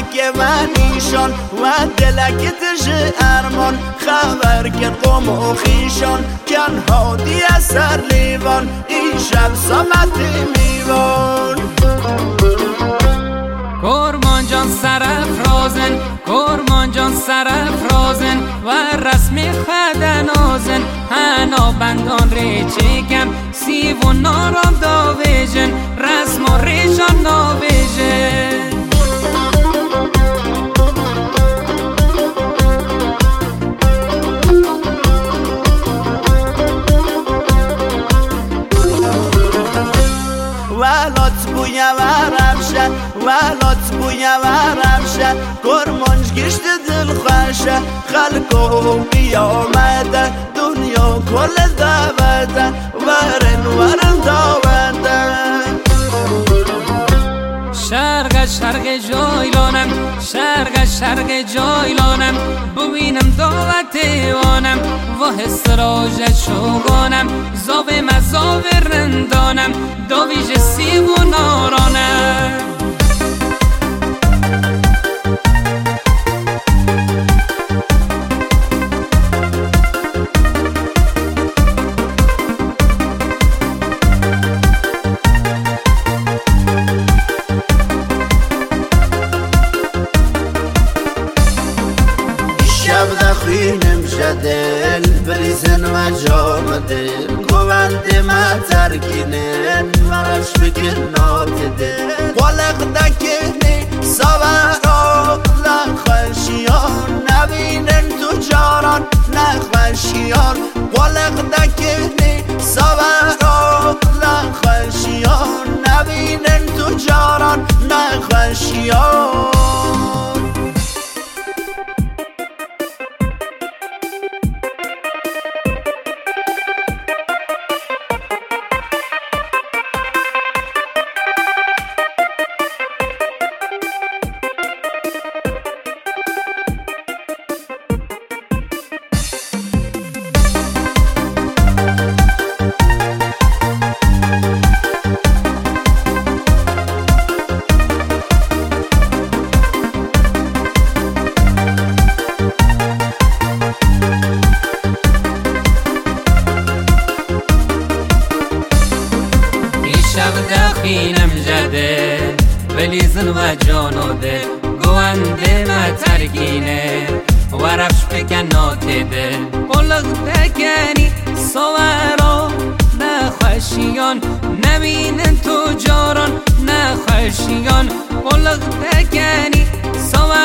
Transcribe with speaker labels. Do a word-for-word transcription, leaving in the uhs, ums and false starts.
Speaker 1: که منیشان و دلک تش ارمان خبر که قوم و خیشان کن هادی اثر لیوان این شب سامت میوان
Speaker 2: کرمان جان سرافرازن کرمان جان سرافرازن و رسم خدنازن هنا بندان ری چکم سیو و ناران داویجن رسم و ریشان ناویجن
Speaker 1: ولات بویا ورمشه ولات بویا ورمشه کرمانج گشت دل خوشه خلقو قیامته دنیا کل دعوته ورن ورن دعوته
Speaker 2: شرق شرق جایلانم شرق شرق جایلانم ببینم دعوت وانم و حسراج شوگانم زاب مزاب رندانم داویج سیب و نارانم
Speaker 1: شب دخینم جدل بریزن و جام دل گوند ما ترکینن مرش بکن نات دل قلق دکنی سوارا لخشیان نبینن تو جاران لخشیان قلق دکنی سوارا لخشیان نبینن تو جاران لخشیان
Speaker 2: شب دخینم جده بلیزن و جانو دل گوانده ما ترکینه و رفش بکنات دل قلق دکنی سوارا نخوشیان نبینن تو جاران نخوشیان قلق دکنی سوارا